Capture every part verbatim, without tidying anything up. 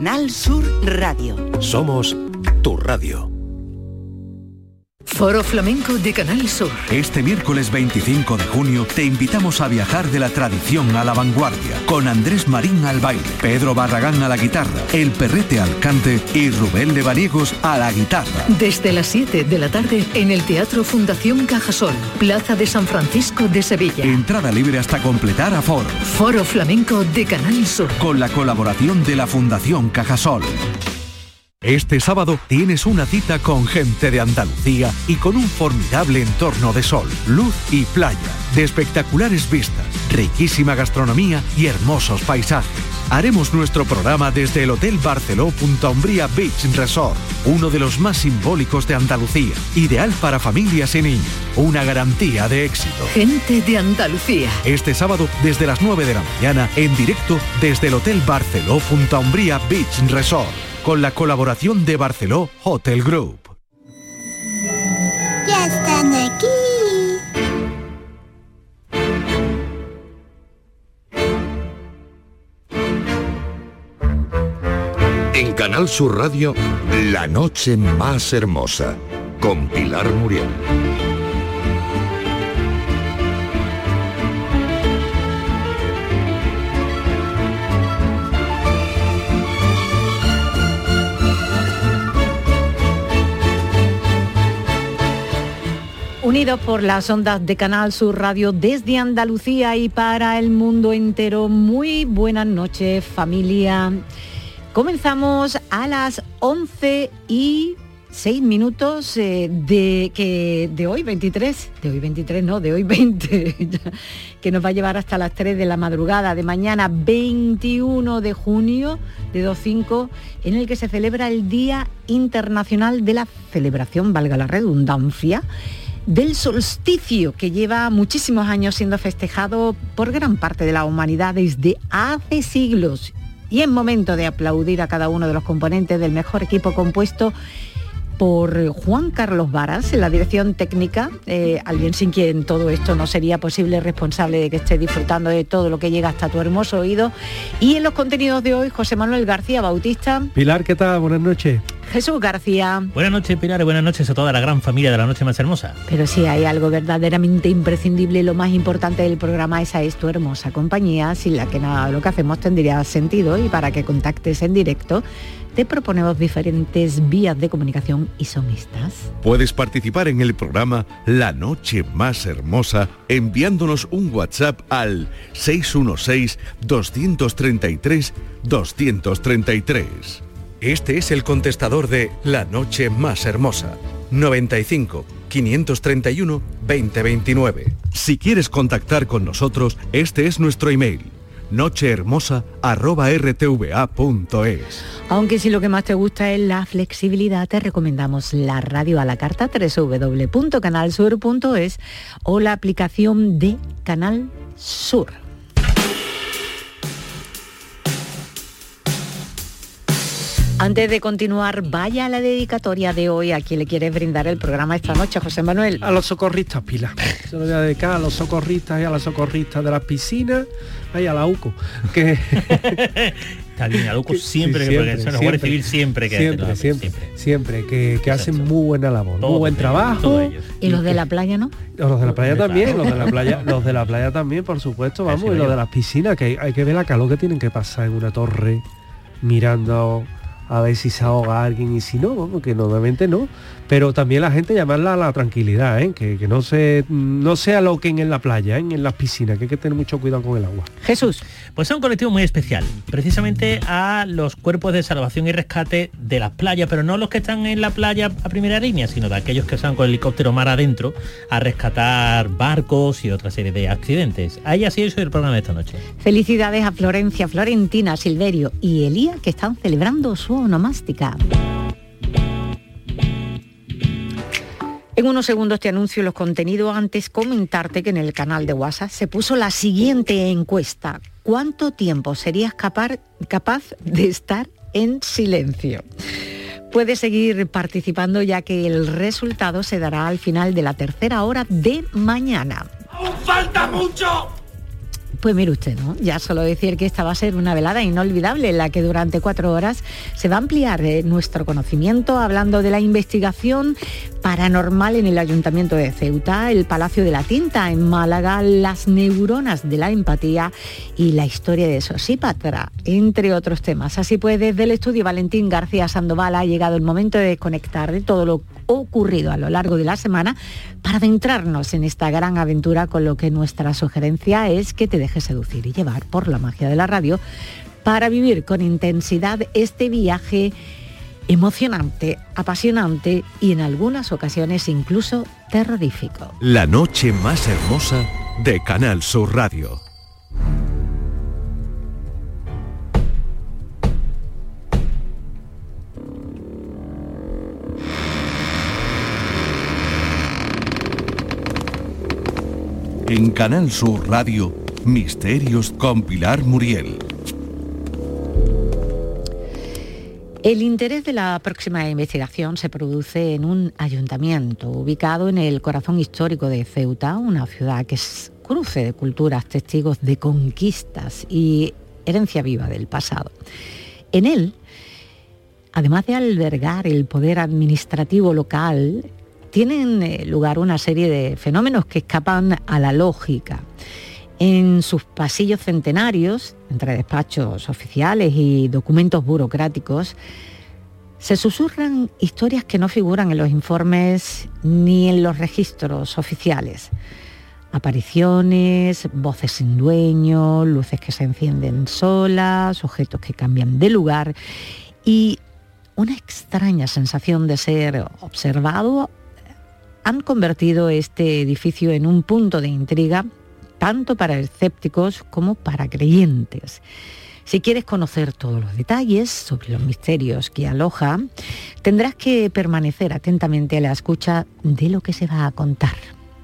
Canal Sur Radio. Somos tu radio. Foro Flamenco de Canal Sur. Este miércoles veinticinco de junio te invitamos a viajar de la tradición a la vanguardia, con Andrés Marín al baile, Pedro Barragán a la guitarra, El Perrete al cante y Rubén Lebaniegos a la guitarra. Desde las siete de la tarde en el Teatro Fundación Cajasol, Plaza de San Francisco de Sevilla. Entrada libre hasta completar aforo. Foro Flamenco de Canal Sur. Con la colaboración de la Fundación Cajasol. Este sábado tienes una cita con gente de Andalucía y con un formidable entorno de sol, luz y playa, de espectaculares vistas, riquísima gastronomía y hermosos paisajes. Haremos nuestro programa desde el Hotel Barceló Punta Umbría Beach Resort, uno de los más simbólicos de Andalucía, ideal para familias y niños, una garantía de éxito. Gente de Andalucía. Este sábado desde las nueve de la mañana en directo desde el Hotel Barceló Punta Umbría Beach Resort, con la colaboración de Barceló Hotel Group. ¡Ya están aquí! En Canal Sur Radio, La Noche Más Hermosa, con Pilar Muriel. Unidos por las ondas de Canal Sur Radio desde Andalucía y para el mundo entero. Muy buenas noches, familia. Comenzamos a las once y seis minutos eh, de, que, de hoy veintitrés, de hoy veintitrés no, de hoy veinte, que nos va a llevar hasta las tres de la madrugada de mañana veintiuno de junio de dos cinco, en el que se celebra el Día Internacional de la Celebración, valga la redundancia, del solsticio, que lleva muchísimos años siendo festejado por gran parte de la humanidad desde hace siglos. Y es momento de aplaudir a cada uno de los componentes del mejor equipo compuesto por Juan Carlos Varas en la dirección técnica, eh, alguien sin quien todo esto no sería posible, responsable de que estés disfrutando de todo lo que llega hasta tu hermoso oído. Y en los contenidos de hoy, José Manuel García Bautista. Pilar, ¿qué tal? Buenas noches. Jesús García. Buenas noches, Pilar, y buenas noches a toda la gran familia de La Noche Más Hermosa. Pero si hay algo verdaderamente imprescindible, lo más importante del programa, esa es tu hermosa compañía, sin la que nada de lo que hacemos tendría sentido, y para que contactes en directo te proponemos diferentes vías de comunicación y son estas. Puedes participar en el programa La Noche Más Hermosa enviándonos un WhatsApp al seis uno seis, dos tres tres, dos tres tres. Este es el contestador de La Noche Más Hermosa, noventa y cinco, quinientos treinta y uno, veinte veintinueve. Si quieres contactar con nosotros, este es nuestro email, nochehermosa arroba r t v a punto es. Aunque si lo que más te gusta es la flexibilidad, te recomendamos la radio a la carta, doble u doble u doble u punto canal sur punto es, o la aplicación de Canal Sur. Antes de continuar, vaya a la dedicatoria de hoy. ¿A quién le quieres brindar el programa esta noche, José Manuel? A los socorristas, Pilar. Se lo voy a dedicar a los socorristas y a las socorristas de las piscinas, y a la U C O. Que... Está bien, a la U C O siempre, sí, siempre, que se nos va a recibir siempre. Que siempre, siempre, siempre, siempre, que, que hacen muy buena labor, todo muy buen trabajo. ¿Y los de la playa no? Los de la playa también, los de la playa, los de la playa también, por supuesto, vamos, y los de las piscinas, que hay, hay que ver la calor que tienen que pasar en una torre, mirando a ver si se ahoga alguien, y si no, bueno, que normalmente no, pero también la gente llamarla a la tranquilidad, ¿eh? que, que no se no sea lo que en la playa, ¿eh? en las piscinas, que hay que tener mucho cuidado con el agua. Jesús. Pues es un colectivo muy especial, precisamente a los cuerpos de salvación y rescate de las playas, pero no los que están en la playa a primera línea, sino de aquellos que salen con el helicóptero mar adentro a rescatar barcos y otra serie de accidentes. Ahí así es el programa de esta noche. Felicidades a Florencia, Florentina, Silverio y Elía, que están celebrando su onomástica. En unos segundos te anuncio los contenidos. Antes, comentarte que en el canal de WhatsApp se puso la siguiente encuesta: ¿cuánto tiempo serías capaz, capaz de estar en silencio? Puedes seguir participando, ya que el resultado se dará al final de la tercera hora de mañana. ¡Aún falta mucho! Pues mire usted, ¿no? Ya solo decir que esta va a ser una velada inolvidable en la que durante cuatro horas se va a ampliar eh, nuestro conocimiento hablando de la investigación paranormal en el Ayuntamiento de Ceuta, el Palacio de la Tinta en Málaga, las neuronas de la empatía y la historia de Sosípatra, entre otros temas. Así pues, desde el estudio Valentín García Sandoval ha llegado el momento de desconectar de todo lo ocurrido a lo largo de la semana para adentrarnos en esta gran aventura, con lo que nuestra sugerencia es que te dejes seducir y llevar por la magia de la radio para vivir con intensidad este viaje emocionante, apasionante y en algunas ocasiones incluso terrorífico. La noche más hermosa de Canal Sur Radio. En Canal Sur Radio, Misterios con Pilar Muriel. El interés de la próxima investigación se produce en un ayuntamiento ubicado en el corazón histórico de Ceuta, una ciudad que es cruce de culturas, testigos de conquistas y herencia viva del pasado. En él, además de albergar el poder administrativo local, tienen lugar una serie de fenómenos que escapan a la lógica. En sus pasillos centenarios, entre despachos oficiales y documentos burocráticos, se susurran historias que no figuran en los informes ni en los registros oficiales. Apariciones, voces sin dueño, luces que se encienden solas, objetos que cambian de lugar y una extraña sensación de ser observado han convertido este edificio en un punto de intriga tanto para escépticos como para creyentes. Si quieres conocer todos los detalles sobre los misterios que aloja, tendrás que permanecer atentamente a la escucha de lo que se va a contar.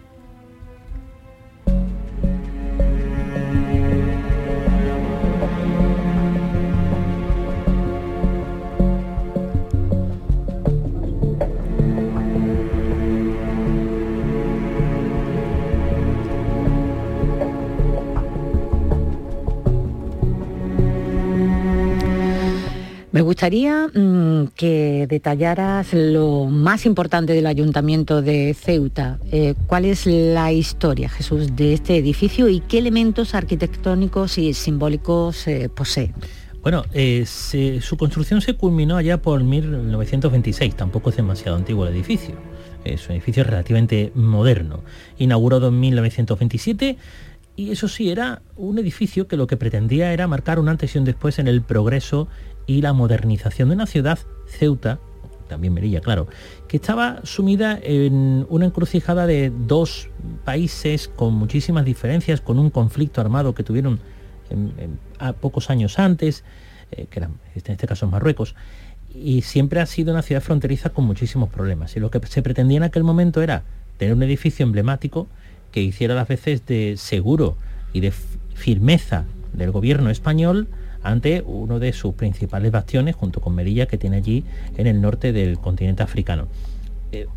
Me gustaría mmm, que detallaras lo más importante del Ayuntamiento de Ceuta. Eh, ¿Cuál es la historia, Jesús, de este edificio y qué elementos arquitectónicos y simbólicos eh, posee? Bueno, eh, se, su construcción se culminó allá por mil novecientos veintiséis, tampoco es demasiado antiguo el edificio. Es un edificio relativamente moderno, inaugurado en mil novecientos veintisiete. Y eso sí, era un edificio que lo que pretendía era marcar un antes y un después en el progreso y la modernización de una ciudad, Ceuta, también Melilla, claro, que estaba sumida en una encrucijada de dos países con muchísimas diferencias, con un conflicto armado que tuvieron en, en, a pocos años antes, eh, que era, en este caso Marruecos, y siempre ha sido una ciudad fronteriza con muchísimos problemas. Y lo que se pretendía en aquel momento era tener un edificio emblemático que hiciera las veces de seguro y de firmeza del gobierno español ante uno de sus principales bastiones, junto con Melilla, que tiene allí en el norte del continente africano. Eh,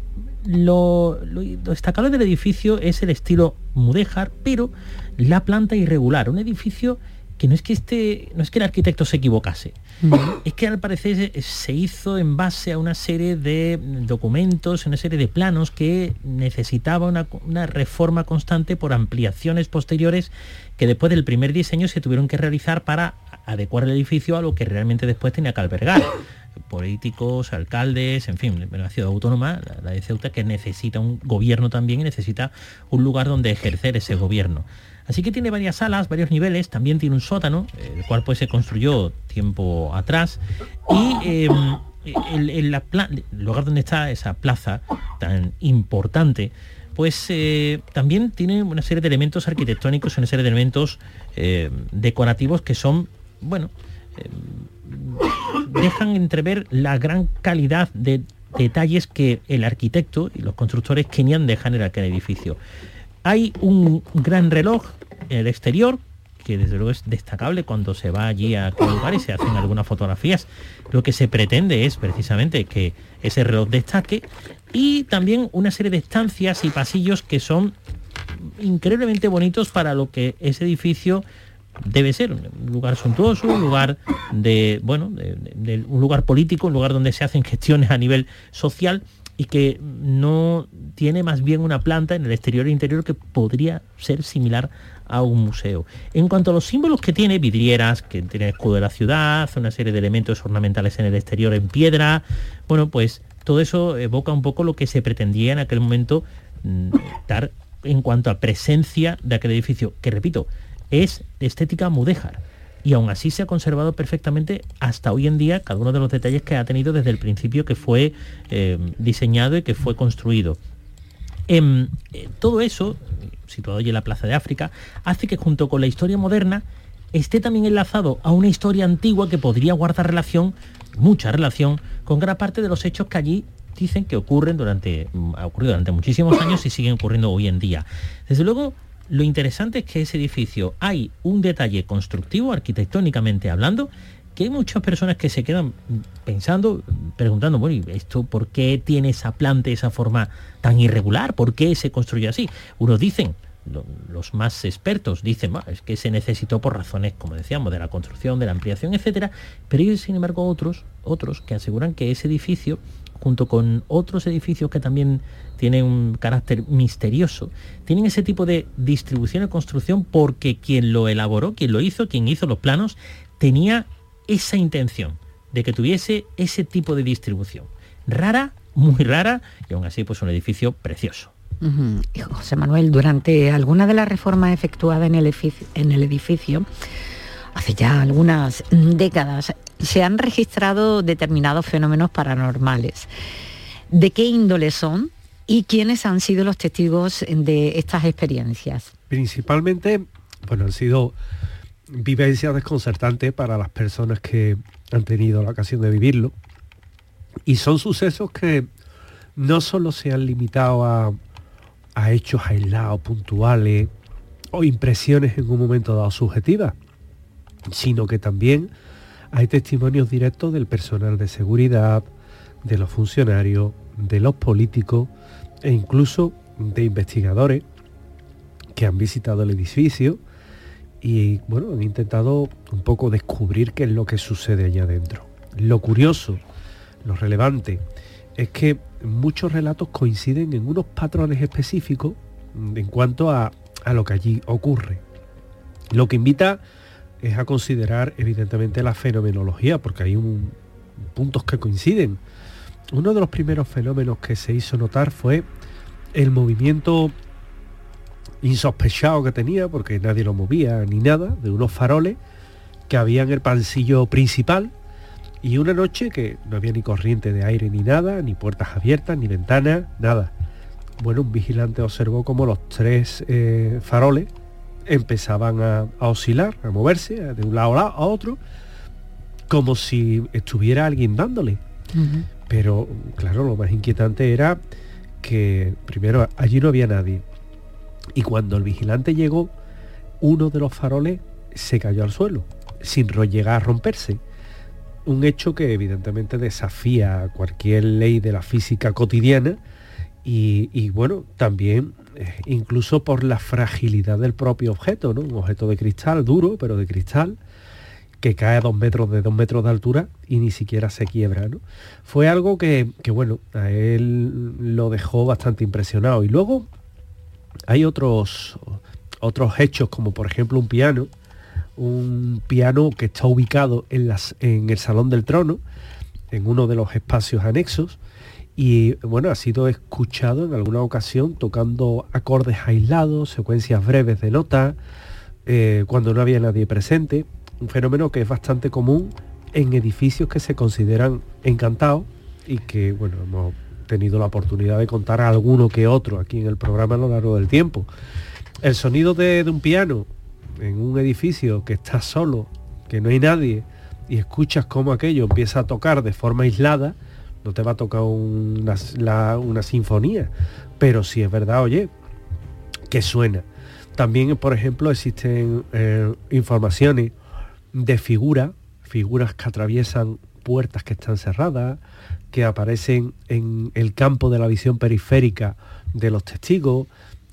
lo, lo, lo destacable del edificio es el estilo mudéjar, pero la planta irregular. Un edificio que no es que este, no es que el arquitecto se equivocase, mm. es que al parecer se hizo en base a una serie de documentos, una serie de planos que necesitaba una, una reforma constante por ampliaciones posteriores que después del primer diseño se tuvieron que realizar para adecuar el edificio a lo que realmente después tenía que albergar. Políticos, alcaldes, en fin, una ciudad autónoma, la de Ceuta, que necesita un gobierno también y necesita un lugar donde ejercer ese gobierno. Así que tiene varias salas, varios niveles, también tiene un sótano, el cual pues se construyó tiempo atrás, y eh, el, el, la el lugar donde está esa plaza tan importante, pues eh, también tiene una serie de elementos arquitectónicos, una serie de elementos eh, decorativos que son, bueno, eh, dejan entrever la gran calidad de detalles que el arquitecto y los constructores querían dejar en aquel edificio. Hay un gran reloj en el exterior, que desde luego es destacable cuando se va allí a aquel lugar y se hacen algunas fotografías. Lo que se pretende es precisamente que ese reloj destaque, y también una serie de estancias y pasillos que son increíblemente bonitos para lo que ese edificio debe ser, un lugar suntuoso, un lugar de, bueno, de, de, de, un lugar político, un lugar donde se hacen gestiones a nivel social y que no tiene más bien una planta en el exterior e interior que podría ser similar a un museo. En cuanto a los símbolos que tiene, vidrieras, que tiene el escudo de la ciudad, una serie de elementos ornamentales en el exterior en piedra, bueno, pues todo eso evoca un poco lo que se pretendía en aquel momento dar en cuanto a presencia de aquel edificio, que repito, es de estética mudéjar, y aún así se ha conservado perfectamente hasta hoy en día cada uno de los detalles que ha tenido desde el principio que fue eh, diseñado y que fue construido. Eh, eh, todo eso, situado hoy en la Plaza de África, hace que junto con la historia moderna esté también enlazado a una historia antigua que podría guardar relación, mucha relación, con gran parte de los hechos que allí dicen que ocurren durante, ha ocurrido durante muchísimos años y siguen ocurriendo hoy en día. Desde luego, lo interesante es que ese edificio hay un detalle constructivo, arquitectónicamente hablando, que hay muchas personas que se quedan pensando, preguntando, bueno, ¿y esto por qué tiene esa planta, esa forma tan irregular? ¿Por qué se construyó así? Unos dicen, lo, los más expertos dicen, bah, es que se necesitó por razones, como decíamos, de la construcción, de la ampliación, etcétera, pero hay, sin embargo, otros, otros que aseguran que ese edificio, junto con otros edificios que también tienen un carácter misterioso, tienen ese tipo de distribución y construcción porque quien lo elaboró, quien lo hizo, quien hizo los planos, tenía esa intención de que tuviese ese tipo de distribución. Rara, muy rara, y aún así pues un edificio precioso. Uh-huh. José Manuel, durante alguna de las reformas efectuadas en el edificio, en el edificio hace ya algunas décadas, se han registrado determinados fenómenos paranormales. ¿De qué índole son y quiénes han sido los testigos de estas experiencias? Principalmente, bueno, han sido vivencias desconcertantes para las personas que han tenido la ocasión de vivirlo, y son sucesos que no solo se han limitado a, a hechos aislados, puntuales o impresiones en un momento dado subjetivas, sino que también hay testimonios directos del personal de seguridad, de los funcionarios, de los políticos e incluso de investigadores que han visitado el edificio y, bueno, han intentado un poco descubrir qué es lo que sucede allá adentro. Lo curioso, lo relevante, es que muchos relatos coinciden en unos patrones específicos en cuanto a, a lo que allí ocurre. Lo que invita es a considerar evidentemente la fenomenología, porque hay un, puntos que coinciden. Uno de los primeros fenómenos que se hizo notar fue el movimiento insospechado que tenía, porque nadie lo movía ni nada, de unos faroles que había en el pasillo principal, y una noche que no había ni corriente de aire ni nada, ni puertas abiertas, ni ventanas, nada. Bueno, un vigilante observó cómo los tres eh, faroles empezaban a, a oscilar, a moverse de un lado a otro, como si estuviera alguien dándole. Uh-huh. Pero, claro, lo más inquietante era que, primero, allí no había nadie. Y cuando el vigilante llegó, uno de los faroles se cayó al suelo, sin llegar a romperse. Un hecho que evidentemente desafía cualquier ley de la física cotidiana y, y bueno, también eh, incluso por la fragilidad del propio objeto, ¿no? Un objeto de cristal, duro, pero de cristal, que cae a dos metros de dos metros de altura y ni siquiera se quiebra, ¿no? Fue algo que, que, bueno, a él lo dejó bastante impresionado. Y luego hay otros, otros hechos, como por ejemplo un piano, un piano que está ubicado en, las, en el Salón del Trono, en uno de los espacios anexos, y bueno, ha sido escuchado en alguna ocasión tocando acordes aislados, secuencias breves de notas, eh, cuando no había nadie presente. Un fenómeno que es bastante común en edificios que se consideran encantados y que, bueno, hemos tenido la oportunidad de contar a alguno que otro aquí en el programa a lo largo del tiempo. El sonido de, de un piano en un edificio que está solo, que no hay nadie, y escuchas cómo aquello empieza a tocar de forma aislada, no te va a tocar una, la, una sinfonía, pero sí es verdad, oye, que suena. También, por ejemplo, existen eh, informaciones de figuras, figuras que atraviesan puertas que están cerradas, que aparecen en el campo de la visión periférica de los testigos,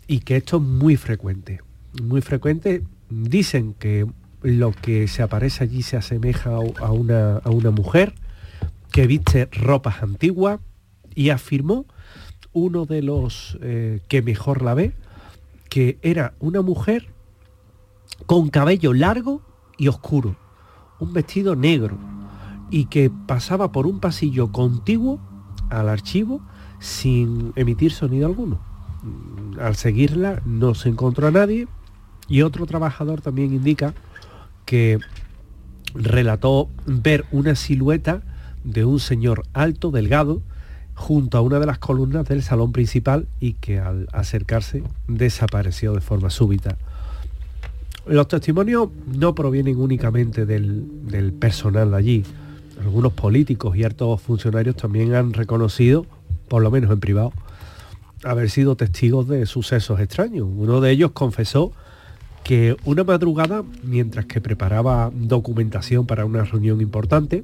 y que esto es muy frecuente, muy frecuente. Dicen que lo que se aparece allí se asemeja a una, a una mujer que viste ropas antiguas, y afirmó uno de los eh, que mejor la ve, que era una mujer con cabello largo y oscuro, un vestido negro, y que pasaba por un pasillo contiguo al archivo sin emitir sonido alguno. Al seguirla no se encontró a nadie, y otro trabajador también indica que relató ver una silueta de un señor alto, delgado, junto a una de las columnas del salón principal, y que al acercarse desapareció de forma súbita. Los testimonios no provienen únicamente del, del personal de allí. Algunos políticos y altos funcionarios también han reconocido, por lo menos en privado, haber sido testigos de sucesos extraños. Uno de ellos confesó que una madrugada, mientras que preparaba documentación para una reunión importante,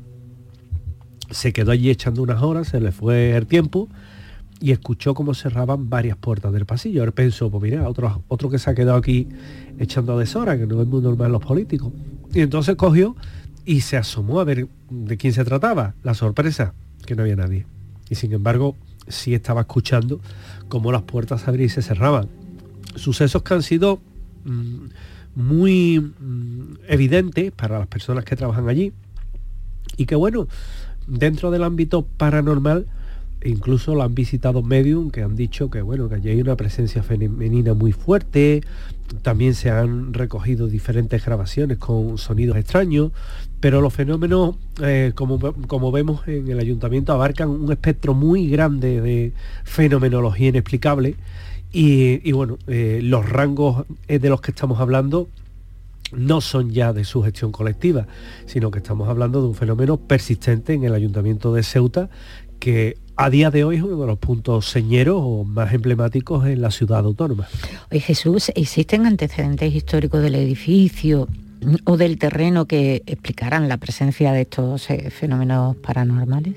se quedó allí echando unas horas, se le fue el tiempo y escuchó cómo cerraban varias puertas del pasillo. Él pensó, pues mira, otro, otro que se ha quedado aquí echando deshora, que no es muy normal los políticos. Y entonces cogió y se asomó a ver de quién se trataba. La sorpresa, que no había nadie. Y sin embargo, sí estaba escuchando cómo las puertas se abrían y se cerraban. Sucesos que han sido mmm, muy mmm, evidentes para las personas que trabajan allí, y que bueno, dentro del ámbito paranormal incluso lo han visitado medium que han dicho que bueno, que allí hay una presencia femenina muy fuerte. También se han recogido diferentes grabaciones con sonidos extraños, pero los fenómenos, eh, como, como vemos en el ayuntamiento, abarcan un espectro muy grande de fenomenología inexplicable, y, y bueno, eh, los rangos de los que estamos hablando no son ya de su gestión colectiva, sino que estamos hablando de un fenómeno persistente en el ayuntamiento de Ceuta, que a día de hoy es uno de los puntos señeros o más emblemáticos en la ciudad autónoma. Oye, Jesús, ¿existen antecedentes históricos del edificio o del terreno que explicaran la presencia de estos eh, fenómenos paranormales?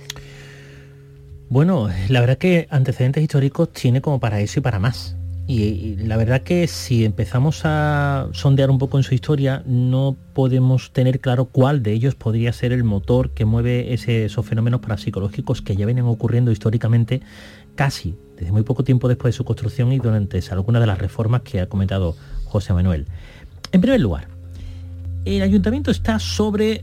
Bueno, la verdad que antecedentes históricos tiene como para eso y para más. Y, y la verdad que si empezamos a sondear un poco en su historia, no podemos tener claro cuál de ellos podría ser el motor que mueve ese, esos fenómenos parapsicológicos que ya vienen ocurriendo históricamente casi desde muy poco tiempo después de su construcción y durante algunas de las reformas que ha comentado José Manuel. En primer lugar, el ayuntamiento está sobre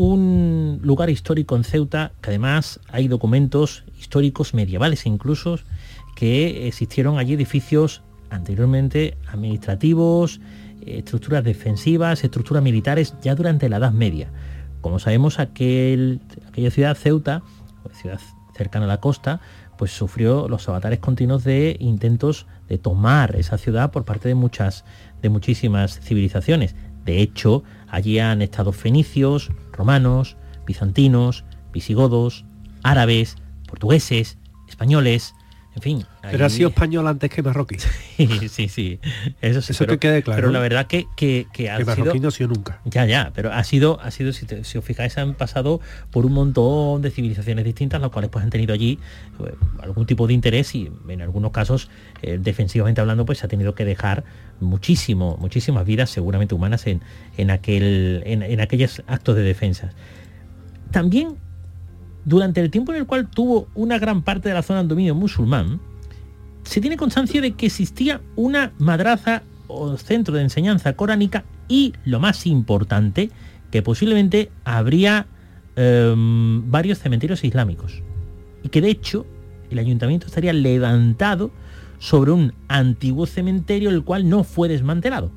un lugar histórico en Ceuta, que además hay documentos históricos medievales incluso, que existieron allí edificios anteriormente administrativos, estructuras defensivas, estructuras militares ya durante la Edad Media. Como sabemos, aquel, aquella ciudad, Ceuta, ciudad cercana a la costa, pues sufrió los avatares continuos de intentos de tomar esa ciudad por parte de muchas, de muchísimas civilizaciones. De hecho, allí han estado fenicios, romanos, bizantinos, visigodos, árabes, portugueses, españoles. En fin. Pero allí... ha sido español antes que marroquí. Sí, sí, sí. Eso sí. Eso pero, que quede claro. Pero la verdad que, que, que ha que sido... marroquí no ha sido nunca. Ya, ya, pero ha sido, ha sido si, te, si os fijáis, han pasado por un montón de civilizaciones distintas, las cuales pues han tenido allí pues, algún tipo de interés, y en algunos casos, eh, defensivamente hablando, pues se ha tenido que dejar muchísimo, muchísimas vidas seguramente humanas en, en, aquel, en, en aquellos actos de defensa. También, durante el tiempo en el cual tuvo una gran parte de la zona en dominio musulmán, se tiene constancia de que existía una madraza o centro de enseñanza coránica, y lo más importante, que posiblemente habría eh, varios cementerios islámicos, y que de hecho el ayuntamiento estaría levantado sobre un antiguo cementerio el cual no fue desmantelado.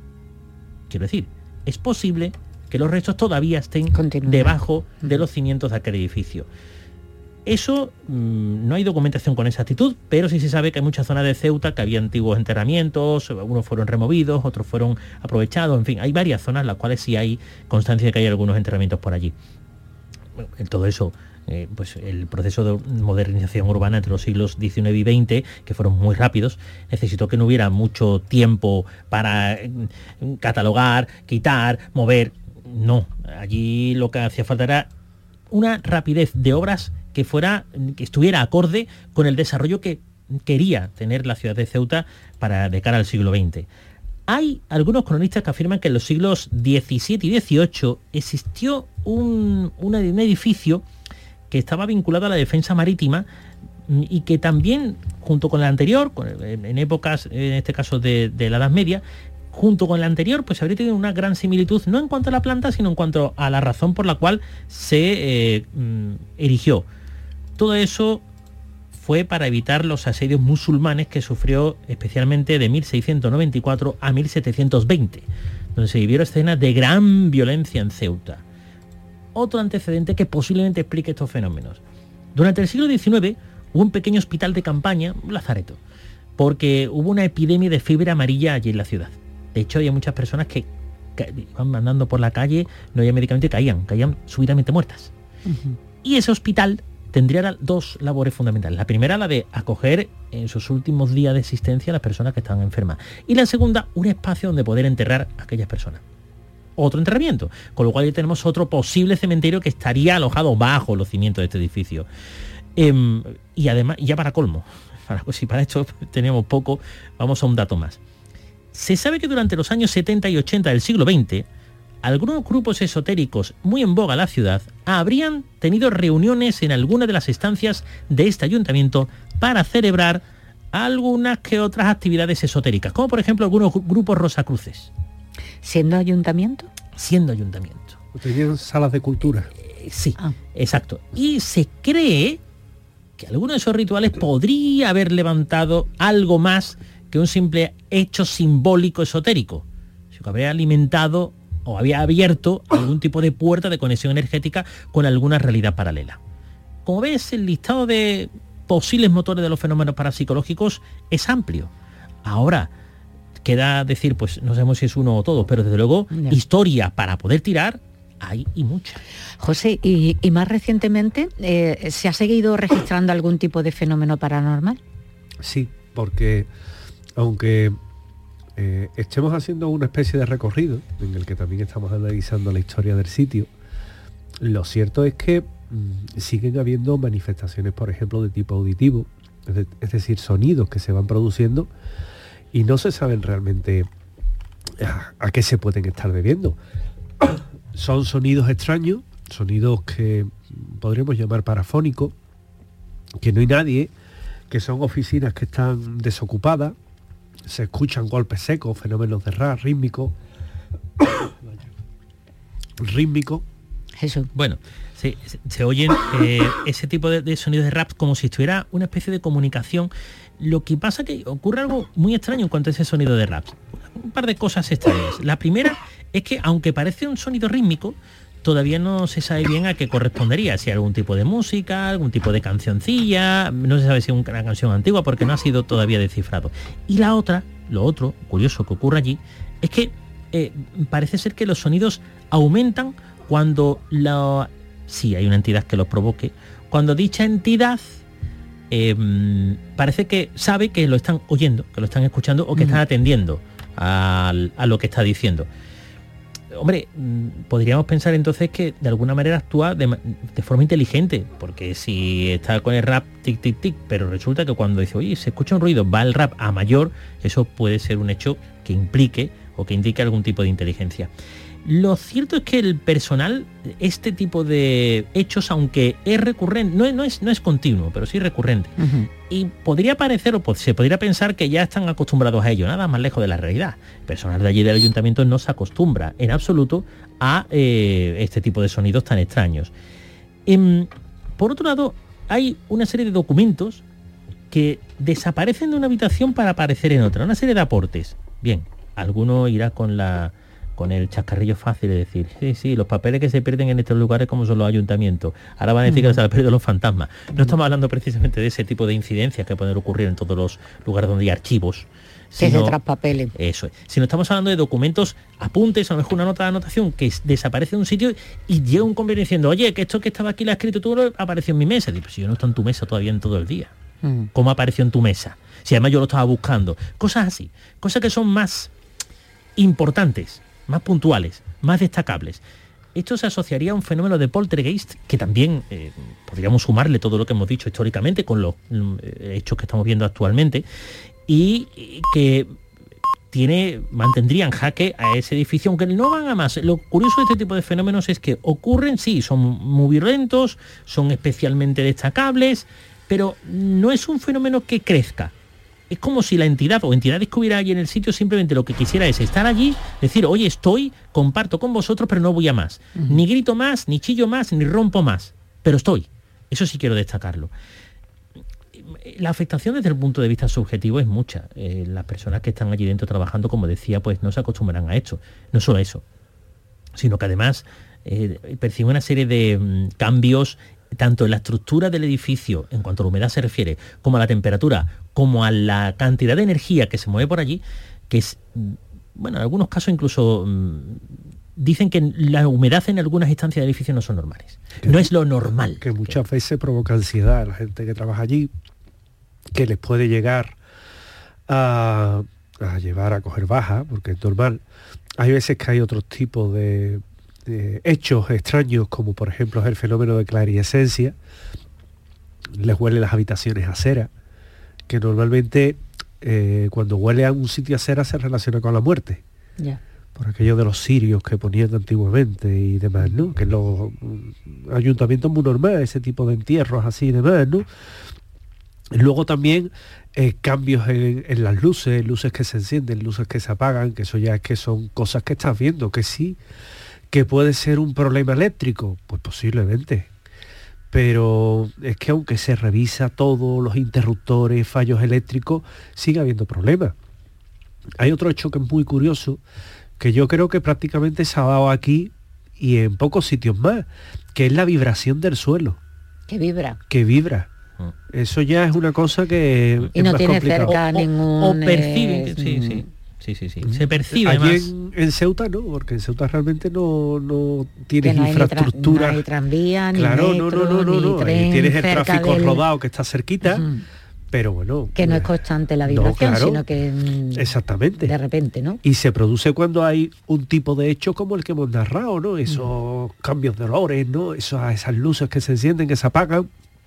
Quiero decir, es posible que los restos todavía estén Continúa. debajo de los cimientos de aquel edificio. Eso mmm, no hay documentación con exactitud, pero sí se sabe que hay muchas zonas de Ceuta que había antiguos enterramientos, algunos fueron removidos, otros fueron aprovechados, en fin, hay varias zonas en las cuales sí hay constancia de que hay algunos enterramientos por allí. Bueno, en todo eso, eh, pues el proceso de modernización urbana entre los siglos diecinueve y veinte, que fueron muy rápidos, necesitó que no hubiera mucho tiempo para eh, catalogar, quitar, mover. No, allí lo que hacía falta era una rapidez de obras que fuera, que estuviera acorde con el desarrollo que quería tener la ciudad de Ceuta para de cara al siglo veinte. Hay algunos cronistas que afirman que en los siglos diecisiete y dieciocho existió un, una, un edificio que estaba vinculado a la defensa marítima y que también, junto con el anterior, en épocas, en este caso de, de la Edad Media, junto con el anterior, pues habría tenido una gran similitud, no en cuanto a la planta, sino en cuanto a la razón por la cual se eh, erigió. Todo eso fue para evitar los asedios musulmanes que sufrió especialmente de mil seiscientos noventa y cuatro a mil setecientos veinte, donde se vivieron escenas de gran violencia en Ceuta. Otro antecedente que posiblemente explique estos fenómenos. Durante el siglo diecinueve hubo un pequeño hospital de campaña, un lazareto, porque hubo una epidemia de fiebre amarilla allí en la ciudad. De hecho, había muchas personas que iban andando por la calle, no había medicamentos y caían, caían súbitamente muertas. Uh-huh. Y ese hospital tendría dos labores fundamentales. La primera, la de acoger en sus últimos días de existencia a las personas que estaban enfermas. Y la segunda, un espacio donde poder enterrar a aquellas personas. Otro enterramiento. Con lo cual ya tenemos otro posible cementerio que estaría alojado bajo los cimientos de este edificio. Eh, y además, ya para colmo, para, si para esto tenemos poco, vamos a un dato más. Se sabe que durante los años setenta y ochenta del siglo veinte, algunos grupos esotéricos muy en boga en la ciudad habrían tenido reuniones en alguna de las estancias de este ayuntamiento para celebrar algunas que otras actividades esotéricas, como por ejemplo algunos grupos rosacruces. ¿Siendo ayuntamiento? Siendo ayuntamiento. Tenían salas de cultura. Eh, sí, ah. exacto. Y se cree que alguno de esos rituales podría haber levantado algo más que un simple hecho simbólico esotérico, sino que habría alimentado o había abierto algún tipo de puerta de conexión energética con alguna realidad paralela. Como ves, el listado de posibles motores de los fenómenos parapsicológicos es amplio. Ahora, queda decir, pues no sabemos si es uno o todos, pero desde luego, no. historia para poder tirar, hay y mucha. José, y, y más recientemente, eh, ¿se ha seguido registrando algún tipo de fenómeno paranormal? Sí, porque aunque eh, estemos haciendo una especie de recorrido en el que también estamos analizando la historia del sitio, lo cierto es que mmm, siguen habiendo manifestaciones, por ejemplo, de tipo auditivo, es, de, es decir, sonidos que se van produciendo y no se saben realmente a, a qué se pueden estar debiendo. Son sonidos extraños, sonidos que podríamos llamar parafónicos, que no hay nadie, que son oficinas que están desocupadas, se escuchan golpes secos, fenómenos de rap, rítmico, rítmico. Jesús. Bueno, se, se oyen eh, ese tipo de, de sonidos de rap como si estuviera una especie de comunicación. Lo que pasa que ocurre algo muy extraño en cuanto a ese sonido de rap. Un par de cosas extrañas. La primera es que, aunque parece un sonido rítmico, todavía no se sabe bien a qué correspondería, si algún tipo de música, algún tipo de cancioncilla, no se sabe si es una canción antigua porque no ha sido todavía descifrado. Y la otra, lo otro curioso que ocurre allí, es que eh, parece ser que los sonidos aumentan cuando la, sí hay una entidad que los provoque, cuando dicha entidad eh, parece que sabe que lo están oyendo, que lo están escuchando o que están atendiendo a, a lo que está diciendo. Hombre, podríamos pensar entonces que de alguna manera actúa de, de forma inteligente, porque si está con el rap tic tic tic, pero resulta que cuando dice, oye, se escucha un ruido, va el rap a mayor, eso puede ser un hecho que implique o que indique algún tipo de inteligencia. Lo cierto es que el personal, este tipo de hechos, aunque es recurrente, no es, no es, no es continuo, pero sí recurrente. Uh-huh. Y podría parecer, o se podría pensar que ya están acostumbrados a ello, nada más lejos de la realidad. El personal de allí del ayuntamiento no se acostumbra en absoluto a eh, este tipo de sonidos tan extraños. Eh, por otro lado, hay una serie de documentos que desaparecen de una habitación para aparecer en otra, una serie de aportes. Bien, alguno irá con la... con el chascarrillo fácil de decir, sí, sí, los papeles que se pierden en estos lugares como son los ayuntamientos. Ahora van a decir uh-huh. que se han perdido los fantasmas. No estamos hablando precisamente de ese tipo de incidencias que pueden ocurrir en todos los lugares donde hay archivos. Sino, tras papeles. Eso es. Si no estamos hablando de documentos, apuntes, a lo mejor una nota de anotación que desaparece de un sitio y llega un compañero diciendo, oye, que esto que estaba aquí lo has escrito tú, apareció en mi mesa. Digo, si yo no estoy en tu mesa todavía en todo el día. Uh-huh. ¿Cómo apareció en tu mesa? Si además yo lo estaba buscando. Cosas así. Cosas que son más importantes, más puntuales, más destacables. esto se asociaría a un fenómeno de poltergeist, que también eh, podríamos sumarle todo lo que hemos dicho históricamente con los eh, hechos que estamos viendo actualmente, y, y que tiene, mantendría en jaque a ese edificio, aunque no van a más. Lo curioso de este tipo de fenómenos es que ocurren, sí, son muy violentos, son especialmente destacables, pero no es un fenómeno que crezca. Es como si la entidad o entidades que hubiera allí en el sitio simplemente lo que quisiera es estar allí, decir, oye, estoy, comparto con vosotros, pero no voy a más. Uh-huh. Ni grito más, ni chillo más, ni rompo más, pero estoy. Eso sí quiero destacarlo. La afectación desde el punto de vista subjetivo es mucha. Eh, las personas que están allí dentro trabajando, como decía, pues no se acostumbrarán a esto. No solo a eso, sino que además eh, perciben una serie de mm, cambios tanto en la estructura del edificio, en cuanto a la humedad se refiere, como a la temperatura, como a la cantidad de energía que se mueve por allí, que es, bueno, en algunos casos incluso mmm, dicen que la humedad en algunas instancias del edificio no son normales. Que, no es lo normal. Que muchas que... veces provoca ansiedad a la gente que trabaja allí, que les puede llegar a, a llevar a coger baja, porque es normal. Hay veces que hay otros tipos de Eh, hechos extraños, como por ejemplo es el fenómeno de clariescencia. Les huele las habitaciones a cera, que normalmente eh, cuando huele a un sitio a cera se relaciona con la muerte, yeah. por aquello de los cirios que ponían antiguamente y demás, ¿no? Que en los ayuntamientos muy normal ese tipo de entierros así y demás, ¿no? Luego también eh, cambios en, en las luces, luces que se encienden, luces que se apagan, que eso ya es que son cosas que estás viendo, que sí. ¿Que puede ser un problema eléctrico? Pues posiblemente. Pero es que aunque se revisa todos los interruptores, fallos eléctricos, sigue habiendo problemas. Hay otro hecho que es muy curioso, que yo creo que prácticamente se ha dado aquí y en pocos sitios más, que es la vibración del suelo. Que vibra. Que vibra. Eso ya es una cosa que y es no más tiene complicado. cerca o, ningún... O percibe, eh, sí, sí. Sí, sí, sí. Se percibe allí más. En, en Ceuta no, porque en Ceuta realmente no, no tienes no infraestructura. Ni, tra no hay tranvía, ni claro, metro, no, no, no, no, ni no. tren Tienes el cerca tráfico del... rodado que está cerquita, uh-huh. pero bueno. Que no es constante la vibración, no, claro, sino que exactamente. De repente, ¿no? Y se produce cuando hay un tipo de hecho como el que hemos narrado, ¿no? Esos uh-huh. cambios de olores, ¿no? Esas, esas luces que se encienden, que se apagan.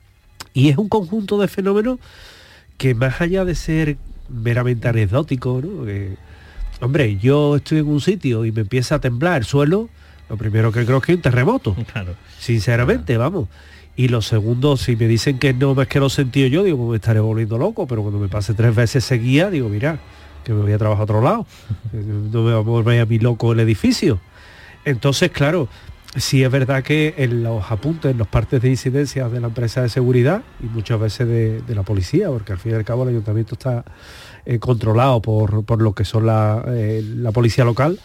Y es un conjunto de fenómenos que más allá de ser meramente anecdótico, ¿no? Que, hombre, yo estoy en un sitio y me empieza a temblar el suelo, lo primero que creo es que es un terremoto. Claro. Sinceramente, claro. Vamos. Y lo segundo, si me dicen que no es que lo sentí yo, digo, pues me estaré volviendo loco, pero cuando me pase tres veces seguía, digo, mira, que me voy a trabajar a otro lado. No me va a volver a mí loco el edificio. Entonces, claro, sí es verdad que en los apuntes, en los partes de incidencia de la empresa de seguridad y muchas veces de, de la policía, porque al fin y al cabo el ayuntamiento está eh, controlado por, por lo que son la, eh, la policía local,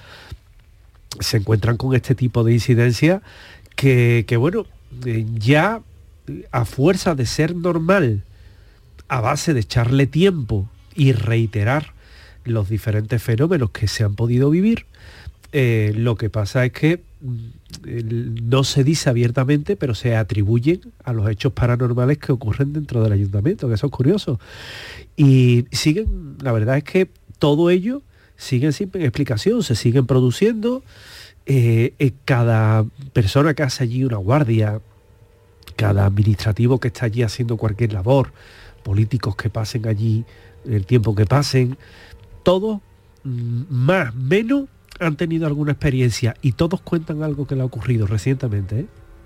se encuentran con este tipo de incidencias que, que bueno, eh, ya a fuerza de ser normal, a base de echarle tiempo y reiterar los diferentes fenómenos que se han podido vivir, eh, lo que pasa es que no se dice abiertamente, pero se atribuyen a los hechos paranormales que ocurren dentro del ayuntamiento, que eso es curioso. Y siguen, la verdad es que todo ello siguen sin explicación, se siguen produciendo. Eh, eh, cada persona que hace allí una guardia, cada administrativo que está allí haciendo cualquier labor, políticos que pasen allí el tiempo que pasen, todos, más, menos, han tenido alguna experiencia y todos cuentan algo que le ha ocurrido recientemente, ¿eh?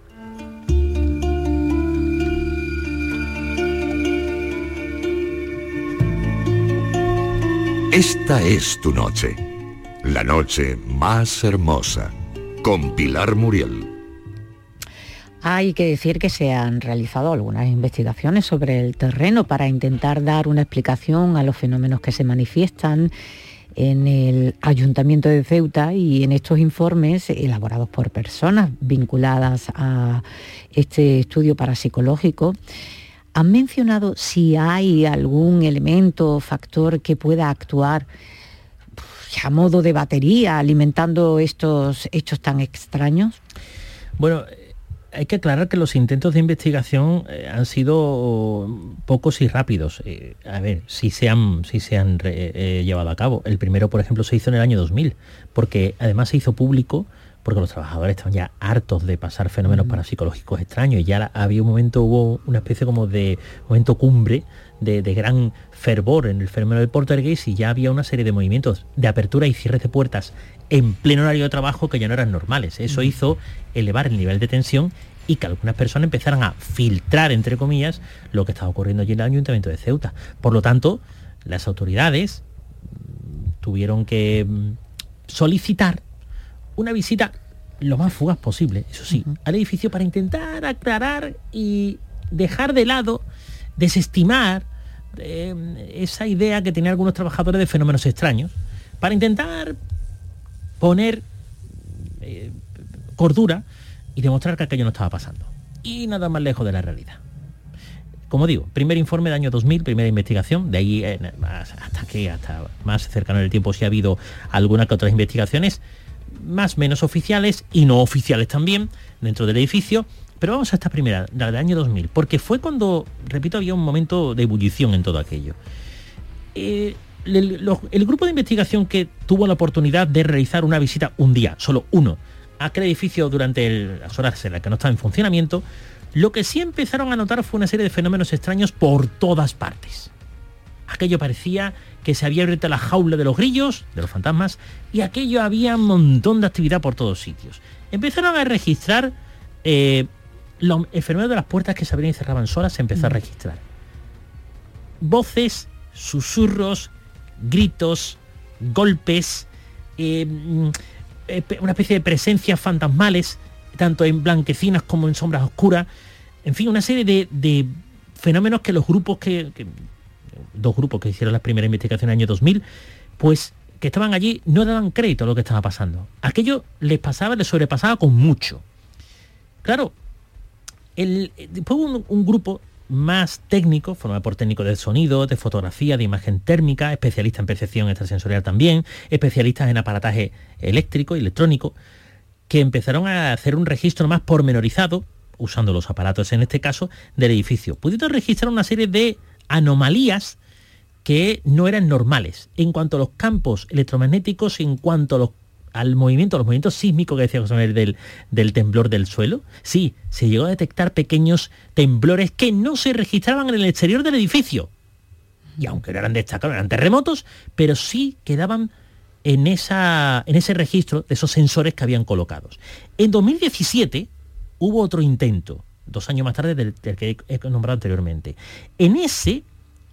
Esta es tu noche, la noche más hermosa, con Pilar Muriel. Hay que decir que se han realizado algunas investigaciones sobre el terreno para intentar dar una explicación a los fenómenos que se manifiestan en el Ayuntamiento de Ceuta, y en estos informes elaborados por personas vinculadas a este estudio parapsicológico han mencionado si hay algún elemento o factor que pueda actuar a modo de batería alimentando estos hechos tan extraños. Bueno, hay que aclarar que los intentos de investigación eh, han sido pocos y rápidos. Eh, a ver, sí se han, sí se han re, eh, llevado a cabo. El primero, por ejemplo, se hizo en el año dos mil, porque además se hizo público porque los trabajadores estaban ya hartos de pasar fenómenos parapsicológicos extraños y ya había un momento, hubo una especie como de momento cumbre de, de gran fervor en el fenómeno del poltergeist y ya había una serie de movimientos de apertura y cierres de puertas en pleno horario de trabajo que ya no eran normales. Eso hizo elevar el nivel de tensión y que algunas personas empezaran a filtrar, entre comillas, lo que estaba ocurriendo allí en el Ayuntamiento de Ceuta. Por lo tanto, las autoridades tuvieron que solicitar una visita lo más fugaz posible, eso sí, uh-huh. al edificio para intentar aclarar y dejar de lado, desestimar eh, esa idea que tenían algunos trabajadores de fenómenos extraños, para intentar poner eh, cordura y demostrar que aquello no estaba pasando. Y nada más lejos de la realidad. Como digo, primer informe de año dos mil, primera investigación, de ahí eh, hasta que hasta más cercano en el tiempo sí ha habido algunas que otras investigaciones, más menos oficiales y no oficiales también, dentro del edificio. Pero vamos a esta primera, la del año dos mil, porque fue cuando, repito, había un momento de ebullición en todo aquello. Eh, el, lo, el grupo de investigación que tuvo la oportunidad de realizar una visita un día, solo uno, a aquel edificio durante el, las horas en las que no estaba en funcionamiento, lo que sí empezaron a notar fue una serie de fenómenos extraños por todas partes. Aquello parecía que se había abierto la jaula de los grillos, de los fantasmas, y aquello había un montón de actividad por todos sitios. Empezaron a registrar eh, lo, el fenómeno de las puertas que se abrían y cerraban solas, se empezó a registrar. Voces, susurros, gritos, golpes, eh, eh, una especie de presencias fantasmales, tanto en blanquecinas como en sombras oscuras, en fin, una serie de, de fenómenos que los grupos que, que dos grupos que hicieron las primeras investigaciones en el año dos mil, pues que estaban allí no daban crédito a lo que estaba pasando. Aquello les pasaba, les sobrepasaba con mucho. Claro, el, después hubo un, un grupo más técnico, formado por técnicos de sonido, de fotografía, de imagen térmica, especialistas en percepción extrasensorial también, especialistas en aparataje eléctrico y electrónico, que empezaron a hacer un registro más pormenorizado, usando los aparatos en este caso, del edificio. Pudieron registrar una serie de anomalías que no eran normales en cuanto a los campos electromagnéticos, en cuanto a los, al movimiento, los movimientos sísmicos que decía José Manuel del, del temblor del suelo. Sí, se llegó a detectar pequeños temblores que no se registraban en el exterior del edificio. Y aunque no eran destacados, eran terremotos, pero sí quedaban en, esa, en ese registro de esos sensores que habían colocados. En dos mil diecisiete hubo otro intento, dos años más tarde del, del que he nombrado anteriormente. En ese,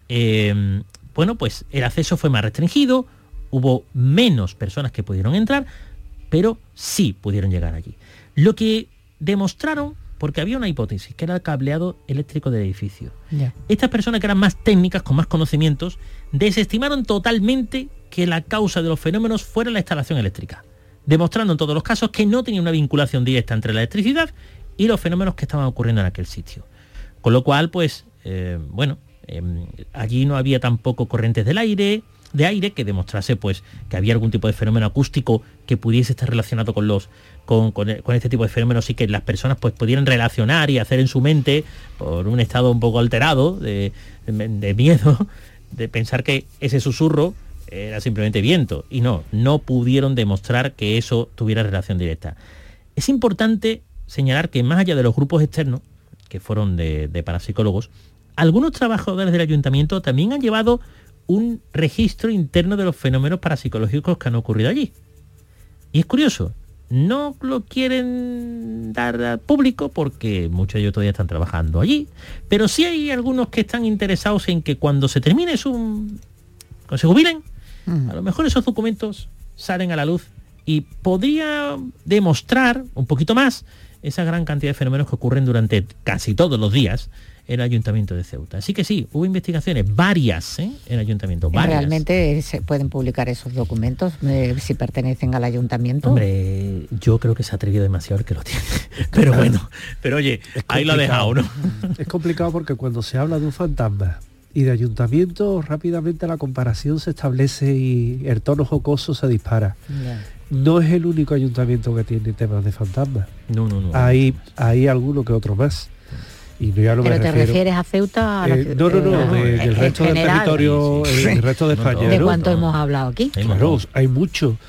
eh, bueno, pues el acceso fue más restringido, hubo menos personas que pudieron entrar, pero sí pudieron llegar allí. Lo que demostraron, porque había una hipótesis, que era el cableado eléctrico del edificio. Yeah. Estas personas que eran más técnicas, con más conocimientos, desestimaron totalmente que la causa de los fenómenos fuera la instalación eléctrica, demostrando en todos los casos que no tenía una vinculación directa entre la electricidad y los fenómenos que estaban ocurriendo en aquel sitio. Con lo cual, pues, eh, bueno, eh, allí no había tampoco corrientes del aire, de aire que demostrase, pues, que había algún tipo de fenómeno acústico que pudiese estar relacionado con los con, con, con este tipo de fenómenos y que las personas, pues, pudieran relacionar y hacer en su mente, por un estado un poco alterado de, de, de miedo, de pensar que ese susurro era simplemente viento. Y no, no pudieron demostrar que eso tuviera relación directa. Es importante señalar que más allá de los grupos externos, que fueron de, de parapsicólogos, algunos trabajadores del ayuntamiento también han llevado un registro interno de los fenómenos parapsicológicos que han ocurrido allí. Y es curioso, no lo quieren dar al público porque muchos de ellos todavía están trabajando allí, pero sí hay algunos que están interesados en que cuando se termine su... cuando se jubilen, a lo mejor esos documentos salen a la luz y podría demostrar un poquito más esa gran cantidad de fenómenos que ocurren durante casi todos los días en el Ayuntamiento de Ceuta. Así que sí, hubo investigaciones, varias, ¿eh? en el Ayuntamiento, varias. ¿Realmente se pueden publicar esos documentos eh, si pertenecen al Ayuntamiento? Hombre, yo creo que se ha atrevido demasiado el que lo tiene. Pero bueno, pero oye, ahí lo ha dejado, ¿no? Es complicado porque cuando se habla de un fantasma y de ayuntamiento, rápidamente la comparación se establece y el tono jocoso se dispara. Yeah. No es el único ayuntamiento que tiene temas de fantasmas. No, no, no. Hay, hay alguno que otro más. Y no, ya no ¿Pero me te refiero, refieres a Ceuta? A la, eh, no, no, no, eh, de, del resto del territorio, sí, sí. El resto de España. ¿De cuánto no. hemos hablado aquí? Claro, hay mucho.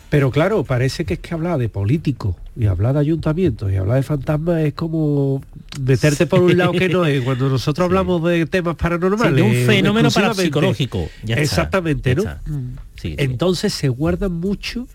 Pero claro, parece que es que hablar de políticos y hablar de ayuntamientos y hablar de fantasmas es como meterte sí. por un lado que no es. Cuando nosotros sí. hablamos de temas paranormales, sí, de un fenómeno parapsicológico. Ya exactamente, está, ¿no? ya está. Sí, sí. Entonces se guardan mucho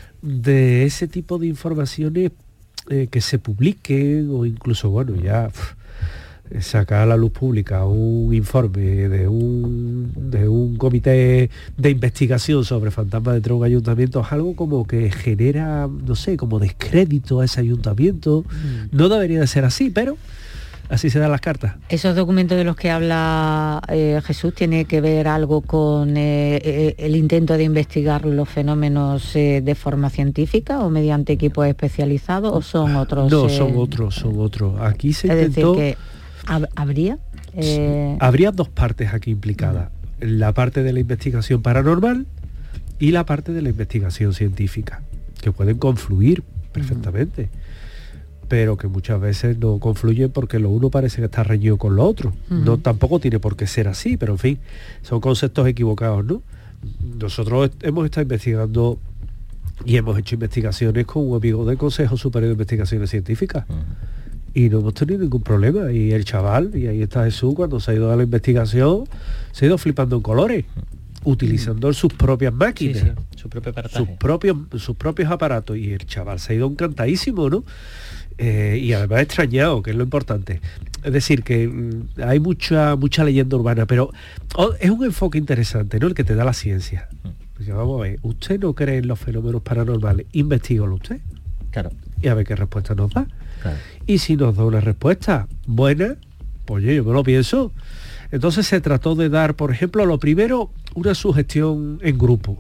de ese tipo de informaciones eh, que se publiquen o incluso, bueno, ya pff, sacar a la luz pública un informe de un, de un comité de investigación sobre fantasmas dentro de un ayuntamiento es algo como que genera, no sé, como descrédito a ese ayuntamiento. Mm. No debería de ser así, pero así se dan las cartas. ¿Esos documentos de los que habla eh, Jesús tiene que ver algo con eh, eh, el intento de investigar los fenómenos eh, de forma científica o mediante equipos especializados o son otros? No, eh... son otros, son otros. Aquí se es intentó... decir, que ¿habría? Eh... Sí. Habría dos partes aquí implicadas. La parte de la investigación paranormal y la parte de la investigación científica, que pueden confluir perfectamente, uh-huh. pero que muchas veces no confluyen porque lo uno parece que está reñido con lo otro. Uh-huh. No, tampoco tiene por qué ser así, pero en fin, son conceptos equivocados, ¿no? Nosotros hemos estado investigando y hemos hecho investigaciones con un amigo del Consejo Superior de Investigaciones Científicas. Uh-huh. Y no hemos tenido ningún problema. Y el chaval, y ahí está Jesús, cuando se ha ido a la investigación, se ha ido flipando en colores, utilizando sus propias máquinas, sí, sí, su propio sus propios, sus propios aparatos. Y el chaval se ha ido encantadísimo, ¿no? Eh, y además extrañado, que es lo importante. Es decir, que mm, hay mucha, mucha leyenda urbana, pero oh, es un enfoque interesante, ¿no? El que te da la ciencia. Porque vamos a ver, ¿usted no cree en los fenómenos paranormales? Investígalo usted. Claro. Y a ver qué respuesta nos da. Claro. Y si nos da una respuesta buena, pues yo me lo pienso. Entonces se trató de dar, por ejemplo, lo primero, una sugestión en grupo,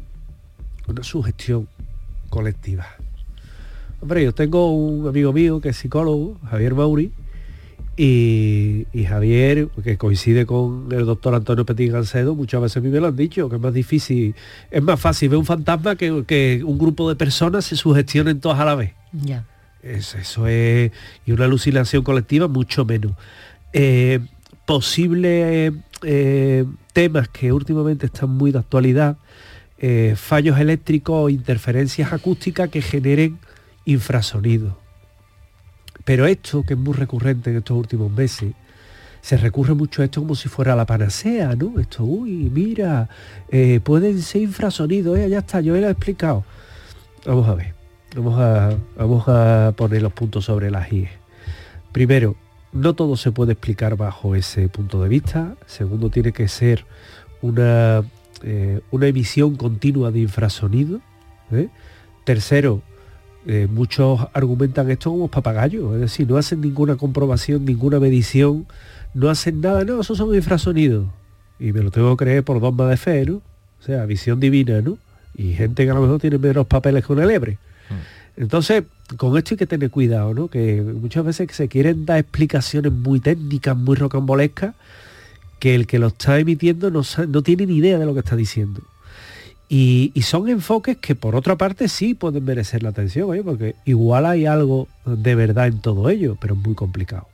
una sugestión colectiva. Hombre, yo tengo un amigo mío que es psicólogo, Javier Mauri, y, y Javier, que coincide con el doctor Antonio Petit Gancedo, muchas veces a mí me lo han dicho, que es más difícil, es más fácil ver un fantasma que, que un grupo de personas se sugestionen todas a la vez. Ya. Yeah. Es, eso es, y una alucinación colectiva mucho menos. Eh, posibles eh, temas que últimamente están muy de actualidad, eh, fallos eléctricos o interferencias acústicas que generen infrasonidos. Pero esto, que es muy recurrente en estos últimos meses, se recurre mucho a esto como si fuera la panacea, ¿no? Esto, uy, mira, eh, pueden ser infrasonidos, eh, ya está, yo lo he explicado. Vamos a ver. Vamos a, vamos a poner los puntos sobre las i. Primero, no todo se puede explicar bajo ese punto de vista. Segundo, tiene que ser una, eh, una emisión continua de infrasonido. ¿eh? Tercero, eh, muchos argumentan esto como papagayos, es decir, no hacen ninguna comprobación, ninguna medición, no hacen nada, no, esos son infrasonidos. Y me lo tengo que creer por dogma de fe, ¿no? O sea, visión divina, ¿no? Y gente que a lo mejor tiene menos papeles que una liebre. Entonces, con esto hay que tener cuidado, ¿no? Que muchas veces se quieren dar explicaciones muy técnicas, muy rocambolescas, que el que lo está emitiendo no, no tiene ni idea de lo que está diciendo. Y, y son enfoques que, por otra parte, sí pueden merecer la atención, ¿eh? Porque igual hay algo de verdad en todo ello, pero es muy complicado.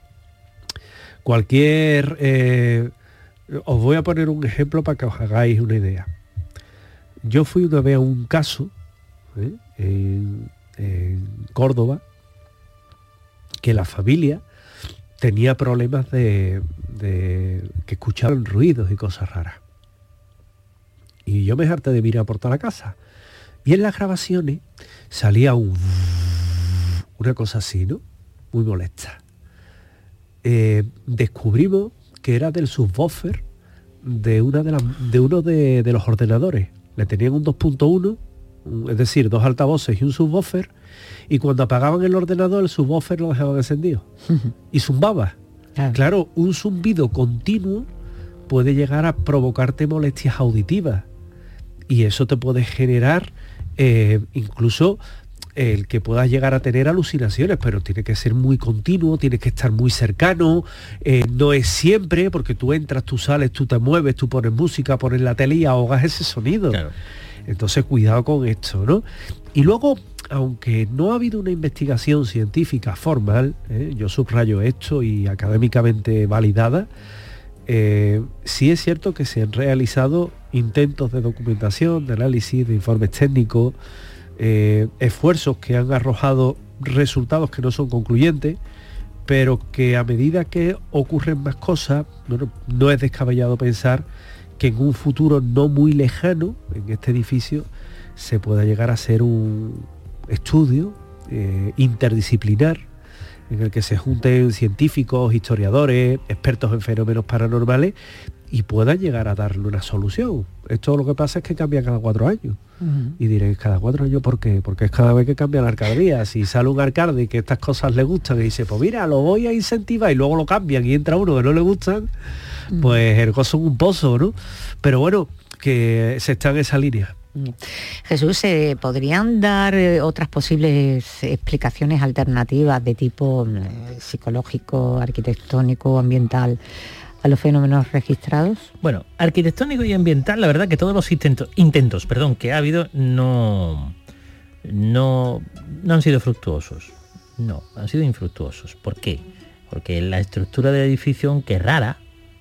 Cualquier... Eh, os voy a poner un ejemplo para que os hagáis una idea. Yo fui una vez a un caso... ¿eh? En, en Córdoba, que la familia tenía problemas de, de que escuchaban ruidos y cosas raras. Y yo me harté de mirar por toda la casa. Y en las grabaciones salía un una cosa así, ¿no? Muy molesta. Eh, descubrimos que era del subwoofer de una de las de uno de, de los ordenadores. Le tenían un dos punto uno, es decir, dos altavoces y un subwoofer, y cuando apagaban el ordenador el subwoofer lo dejaban encendido y zumbaba. Claro. Claro, un zumbido continuo puede llegar a provocarte molestias auditivas y eso te puede generar eh, incluso el que puedas llegar a tener alucinaciones, pero tiene que ser muy continuo, tiene que estar muy cercano, eh, no es siempre, porque tú entras, tú sales, tú te mueves, tú pones música, pones la tele y ahogas ese sonido. Claro. Entonces cuidado con esto, ¿no? Y luego, aunque no ha habido una investigación científica formal, ¿eh? yo subrayo esto y académicamente validada, Eh, sí es cierto que se han realizado intentos de documentación, de análisis, de informes técnicos, eh, esfuerzos que han arrojado resultados que no son concluyentes, pero que a medida que ocurren más cosas, no, no es descabellado pensar que en un futuro no muy lejano, en este edificio, se pueda llegar a hacer un estudio eh, interdisciplinar en el que se junten científicos, historiadores, expertos en fenómenos paranormales y puedan llegar a darle una solución. Esto lo que pasa es que cambia cada cuatro años. Uh-huh. Y diréis, ¿cada cuatro años por qué? Porque es cada vez que cambia la alcaldía. Si sale un alcalde y que estas cosas le gustan y dice, pues mira, lo voy a incentivar, y luego lo cambian y entra uno que no le gustan, uh-huh. pues el gozo es un pozo, ¿no? Pero bueno, que se está en esa línea. Jesús, ¿se podrían dar eh, otras posibles explicaciones alternativas de tipo eh, psicológico, arquitectónico, ambiental a los fenómenos registrados? Bueno, arquitectónico y ambiental, la verdad que todos los intentos, intentos perdón, que ha habido no, no, no han sido fructuosos. No, han sido infructuosos. ¿Por qué? Porque la estructura del edificio, aunque rara,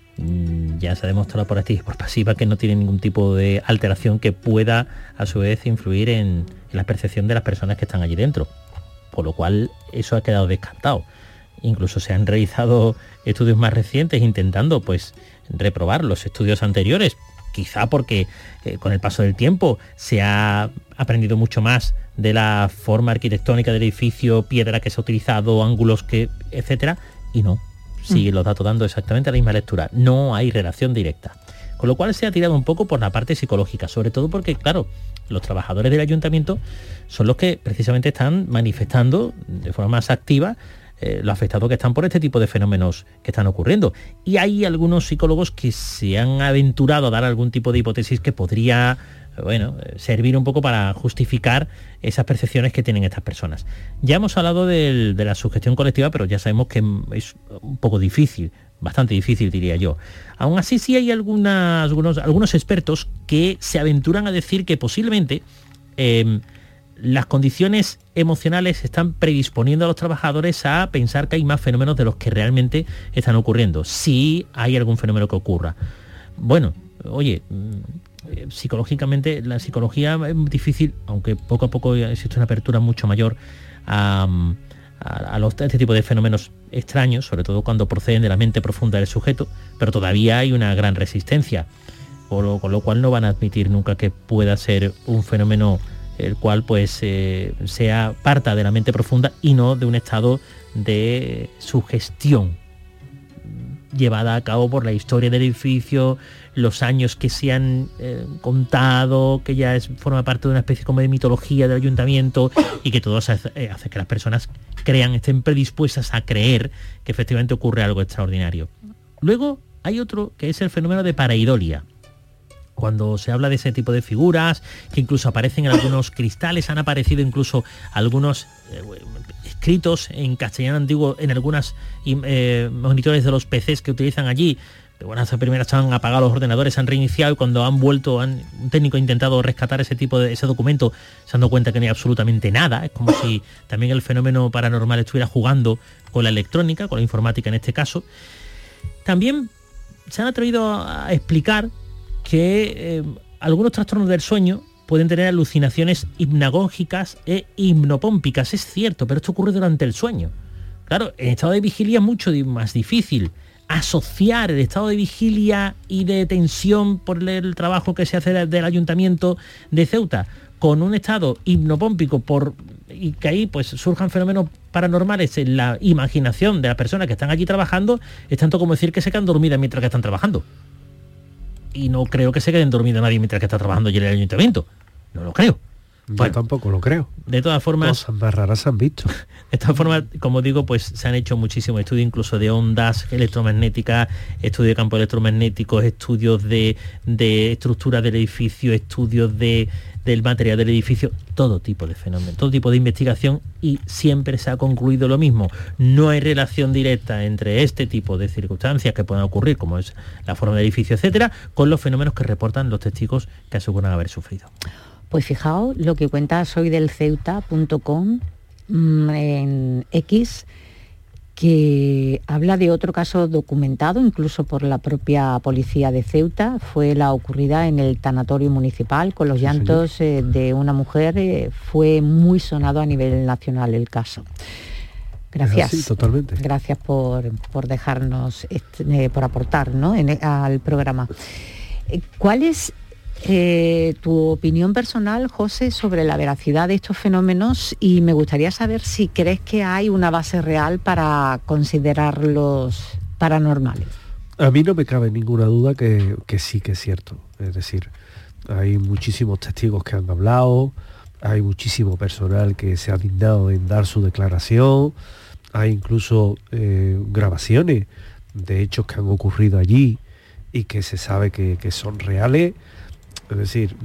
ya se ha demostrado por activa y por pasiva que no tiene ningún tipo de alteración que pueda a su vez influir en, en la percepción de las personas que están allí dentro, por lo cual eso ha quedado descartado. Incluso se han realizado estudios más recientes intentando pues reprobar los estudios anteriores, quizá porque eh, con el paso del tiempo se ha aprendido mucho más de la forma arquitectónica del edificio, piedra que se ha utilizado, ángulos que, etcétera, y no. Siguen los datos dando exactamente la misma lectura. No hay relación directa. Con lo cual se ha tirado un poco por la parte psicológica, sobre todo porque, claro, los trabajadores del ayuntamiento son los que precisamente están manifestando de forma más activa eh, lo afectados que están por este tipo de fenómenos que están ocurriendo. Y hay algunos psicólogos que se han aventurado a dar algún tipo de hipótesis que podría, bueno, servir un poco para justificar esas percepciones que tienen estas personas. Ya hemos hablado del, de la sugestión colectiva, pero ya sabemos que es un poco difícil, bastante difícil diría yo. Aún así sí hay algunas, algunos, algunos expertos que se aventuran a decir que posiblemente eh, las condiciones emocionales están predisponiendo a los trabajadores a pensar que hay más fenómenos de los que realmente están ocurriendo. Si hay algún fenómeno que ocurra. Bueno, oye, psicológicamente la psicología es difícil, aunque poco a poco existe una apertura mucho mayor a, a, a, los, a este tipo de fenómenos extraños, sobre todo cuando proceden de la mente profunda del sujeto, pero todavía hay una gran resistencia, por lo, con lo cual no van a admitir nunca que pueda ser un fenómeno el cual pues eh, sea parta de la mente profunda y no de un estado de sugestión llevada a cabo por la historia del edificio, los años que se han eh, contado, que ya es, forma parte de una especie como de mitología del ayuntamiento y que todo hace, eh, hace que las personas crean, estén predispuestas a creer que efectivamente ocurre algo extraordinario. Luego hay otro que es el fenómeno de pareidolia. Cuando se habla de ese tipo de figuras, que incluso aparecen en algunos cristales, han aparecido incluso algunos eh, escritos en castellano antiguo en algunos eh, monitores de los P Cs que utilizan allí. Pero bueno, esas primeras han apagado los ordenadores, han reiniciado y cuando han vuelto, han, un técnico ha intentado rescatar ese tipo de ese documento, se han dado cuenta que no hay absolutamente nada. Es como si también el fenómeno paranormal estuviera jugando con la electrónica, con la informática en este caso. También se han atrevido a explicar que eh, algunos trastornos del sueño pueden tener alucinaciones hipnagógicas e hipnopómpicas. Es cierto, pero esto ocurre durante el sueño. Claro, en estado de vigilia es mucho más difícil asociar el estado de vigilia y de tensión por el trabajo que se hace del ayuntamiento de Ceuta con un estado hipnopómpico por, y que ahí pues surjan fenómenos paranormales en la imaginación de las personas que están allí trabajando. Es tanto como decir que se quedan dormidas mientras que están trabajando. Y no creo que se queden dormidos nadie mientras que está trabajando allí en el ayuntamiento. No lo creo. Yo bueno, tampoco lo creo. De todas formas... Cosas más raras se han visto. De todas formas, como digo, pues se han hecho muchísimos estudios, incluso de ondas electromagnéticas, estudios de campos electromagnéticos, estudios de, de estructura del edificio, estudios de, del material del edificio, todo tipo de fenómenos, todo tipo de investigación, y siempre se ha concluido lo mismo. No hay relación directa entre este tipo de circunstancias que puedan ocurrir, como es la forma del edificio, etcétera, con los fenómenos que reportan los testigos que aseguran haber sufrido. Pues fijaos lo que cuenta soy del ceuta punto com en X, que habla de otro caso documentado incluso por la propia policía de Ceuta. Fue la ocurrida en el tanatorio municipal con los llantos eh, de una mujer. Eh, fue muy sonado a nivel nacional el caso. Gracias. Sí, totalmente. Gracias por, por dejarnos, este, eh, por aportar, ¿no?, en, al programa. Eh, ¿Cuál es eh, tu opinión personal, José, sobre la veracidad de estos fenómenos? Y me gustaría saber si crees que hay una base real para considerarlos paranormales. A mí no me cabe ninguna duda que, que sí que es cierto. Es decir, hay muchísimos testigos que han hablado, hay muchísimo personal que se ha dignado en dar su declaración, hay incluso eh, grabaciones de hechos que han ocurrido allí y que se sabe que, que son reales. Es decir,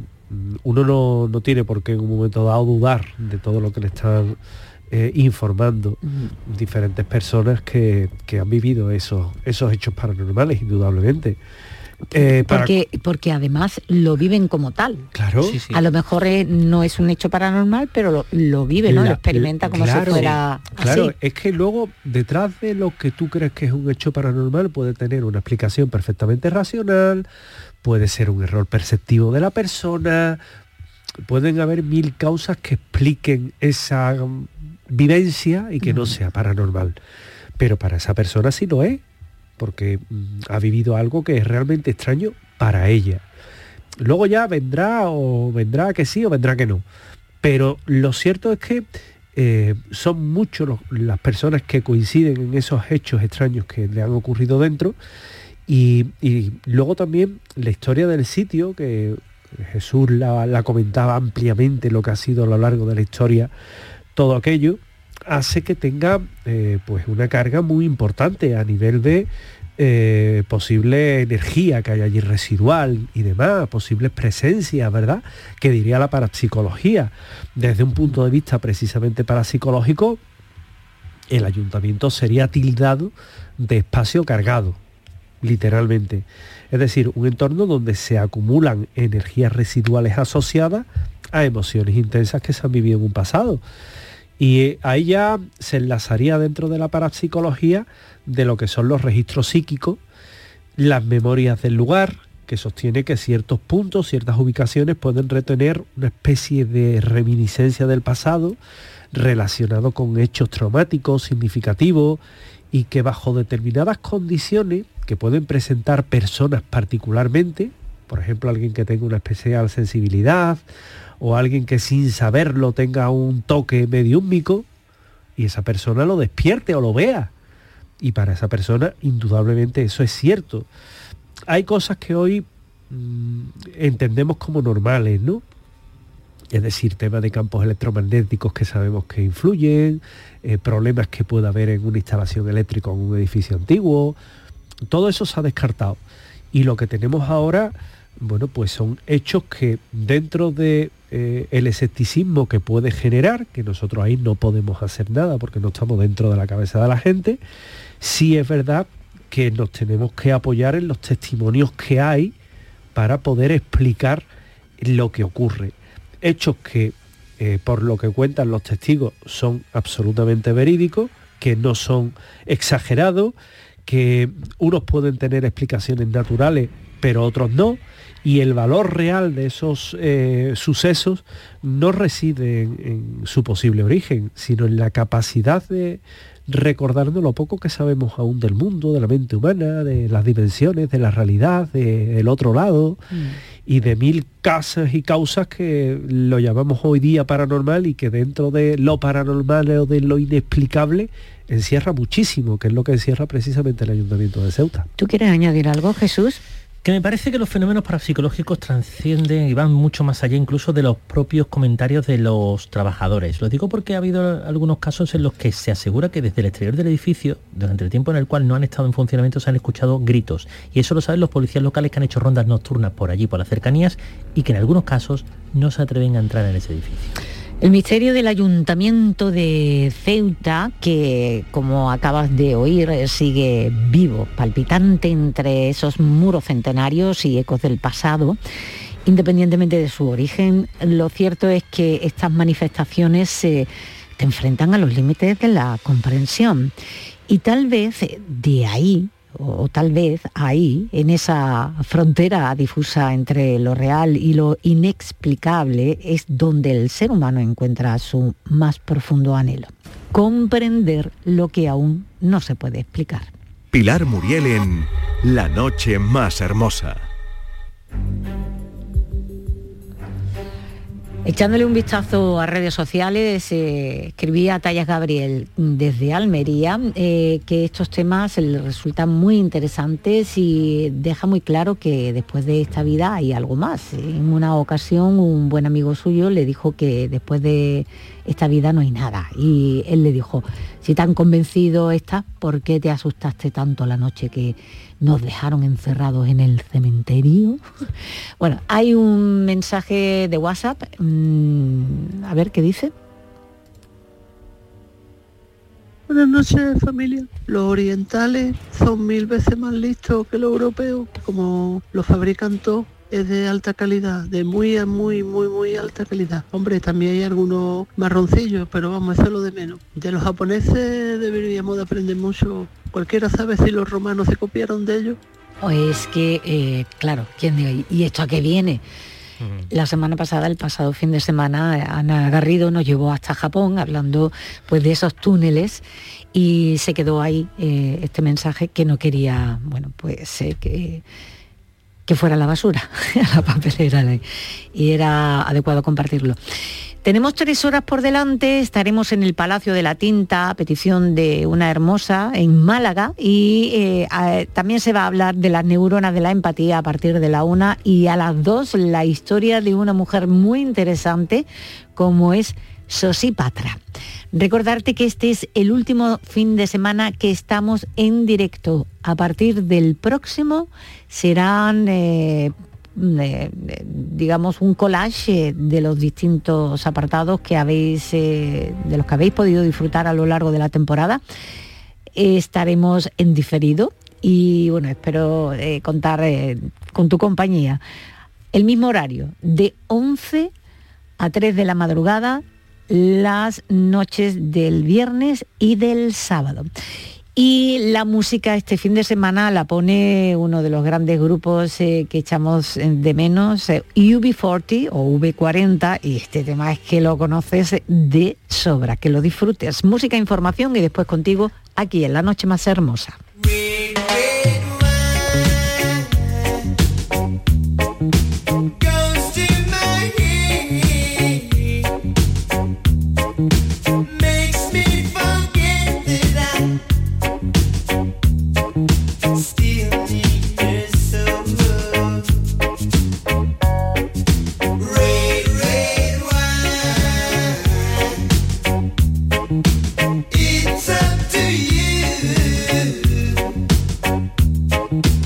uno no, no tiene por qué en un momento dado dudar de todo lo que le están eh, informando uh-huh. diferentes personas que, que han vivido esos, esos hechos paranormales, indudablemente. Eh, para... porque, porque además lo viven como tal. Claro. Sí, sí. A lo mejor eh, no es un hecho paranormal, pero lo, lo vive, ¿no? La, lo experimenta como claro, si fuera claro, así. Es que luego detrás de lo que tú crees que es un hecho paranormal puede tener una explicación perfectamente racional, puede ser un error perceptivo de la persona, pueden haber mil causas que expliquen esa vivencia y que mm. no sea paranormal. Pero para esa persona sí lo es, porque mm, ha vivido algo que es realmente extraño para ella. Luego ya vendrá o vendrá que sí o vendrá que no. Pero lo cierto es que eh, son muchos los, las personas que coinciden en esos hechos extraños que le han ocurrido dentro. Y, y luego también la historia del sitio, que Jesús la, la comentaba ampliamente, lo que ha sido a lo largo de la historia, todo aquello, hace que tenga eh, pues una carga muy importante a nivel de eh, posible energía que hay allí residual y demás, posibles presencias, ¿verdad?, que diría la parapsicología. Desde un punto de vista precisamente parapsicológico, el ayuntamiento sería tildado de espacio cargado, literalmente. Es decir, un entorno donde se acumulan energías residuales asociadas a emociones intensas que se han vivido en un pasado. Y ahí ya se enlazaría dentro de la parapsicología de lo que son los registros psíquicos, las memorias del lugar, que sostiene que ciertos puntos, ciertas ubicaciones pueden retener una especie de reminiscencia del pasado relacionado con hechos traumáticos, significativos, y que bajo determinadas condiciones que pueden presentar personas particularmente, por ejemplo, alguien que tenga una especial sensibilidad, o alguien que sin saberlo tenga un toque mediúmico, y esa persona lo despierte o lo vea. Y para esa persona, indudablemente, eso es cierto. Hay cosas que hoy mmm, entendemos como normales, ¿no? Es decir, temas de campos electromagnéticos que sabemos que influyen, eh, problemas que puede haber en una instalación eléctrica en un edificio antiguo. Todo eso se ha descartado. Y lo que tenemos ahora, bueno, pues son hechos que dentro de eh, el escepticismo que puede generar, que nosotros ahí no podemos hacer nada porque no estamos dentro de la cabeza de la gente, sí es verdad que nos tenemos que apoyar en los testimonios que hay para poder explicar lo que ocurre. Hechos que, eh, por lo que cuentan los testigos, son absolutamente verídicos, que no son exagerados, que unos pueden tener explicaciones naturales, pero otros no, y el valor real de esos eh, sucesos no reside en, en su posible origen, sino en la capacidad de recordarnos lo poco que sabemos aún del mundo, de la mente humana, de las dimensiones, de la realidad, de, del otro lado, mm. y de mil causas y causas que lo llamamos hoy día paranormal y que dentro de lo paranormal o de lo inexplicable encierra muchísimo, que es lo que encierra precisamente el Ayuntamiento de Ceuta. ¿Tú quieres añadir algo, Jesús? Que me parece que los fenómenos parapsicológicos trascienden y van mucho más allá incluso de los propios comentarios de los trabajadores. Lo digo porque ha habido algunos casos en los que se asegura que desde el exterior del edificio, durante el tiempo en el cual no han estado en funcionamiento, se han escuchado gritos. Y eso lo saben los policías locales que han hecho rondas nocturnas por allí, por las cercanías, y que en algunos casos no se atreven a entrar en ese edificio. El misterio del Ayuntamiento de Ceuta, que como acabas de oír, sigue vivo, palpitante entre esos muros centenarios y ecos del pasado, independientemente de su origen. Lo cierto es que estas manifestaciones eh, te enfrentan a los límites de la comprensión. Y tal vez de ahí, o tal vez ahí, en esa frontera difusa entre lo real y lo inexplicable, es donde el ser humano encuentra su más profundo anhelo: comprender lo que aún no se puede explicar. Pilar Muriel en La noche más hermosa. Echándole un vistazo a redes sociales, eh, escribía a Tallas Gabriel desde Almería eh, que estos temas le resultan muy interesantes y deja muy claro que después de esta vida hay algo más. En una ocasión un buen amigo suyo le dijo que después de esta vida no hay nada, y él le dijo: si tan convencido estás, ¿por qué te asustaste tanto la noche que nos dejaron encerrados en el cementerio? Bueno, hay un mensaje de WhatsApp, mm, a ver qué dice. Buenas noches, familia. Los orientales son mil veces más listos que los europeos. Como los fabrican todos, es de alta calidad, de muy, muy, muy, muy alta calidad. Hombre, también hay algunos marroncillos, pero vamos, eso es lo de menos. De los japoneses deberíamos de aprender mucho. Cualquiera sabe si los romanos se copiaron de ellos. O es que, eh, claro, ¿quién diga? ¿Y esto a qué viene? Uh-huh. La semana pasada, el pasado fin de semana, Ana Garrido nos llevó hasta Japón hablando pues de esos túneles, y se quedó ahí eh, este mensaje que no quería, bueno, pues eh, que... que fuera a la basura, a la papelera, y era adecuado compartirlo. Tenemos tres horas por delante, estaremos en el Palacio de la Tinta a petición de una hermosa en Málaga, y eh, a, también se va a hablar de las neuronas de la empatía a partir de la una, y a las dos la historia de una mujer muy interesante como es Sosi Patra. Recordarte que este es el último fin de semana que estamos en directo. A partir del próximo serán, eh, eh, digamos, un collage de los distintos apartados que habéis, eh, de los que habéis podido disfrutar a lo largo de la temporada. Eh, estaremos en diferido y, bueno, espero eh, contar eh, con tu compañía. El mismo horario, de once a tres de la madrugada, las noches del viernes y del sábado. Y la música este fin de semana la pone uno de los grandes grupos eh, que echamos de menos, eh, U B cuarenta o V cuarenta, y este tema es que lo conoces de sobra, que lo disfrutes. Música, información y después contigo aquí en La Noche Más Hermosa. It's up to you.